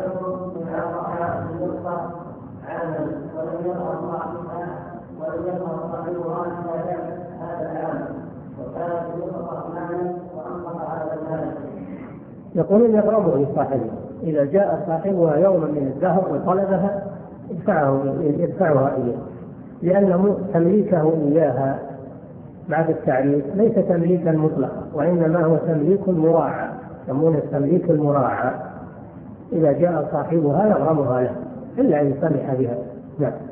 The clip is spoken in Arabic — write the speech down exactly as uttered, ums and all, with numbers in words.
يكن من أربعة يلقى عمل ولم يظهر صاحبها ولم يظهر صاحبها هذا العمل وكانت يلقى مالا وأنفق هذا المال. يقولون يغرمه لصاحبه إذا جاء صاحبها يوما من الدهر وطلبها يدفعه يدفعها إليه، لأنه تمليكه إياها بعد التعريف ليس تمليكا مطلقا، وإنما هو تمليك مراعى، يسمونه التمليك المراعى. إذا جاء صاحبها يغرمها له إلا أن يسمح بها. نعم.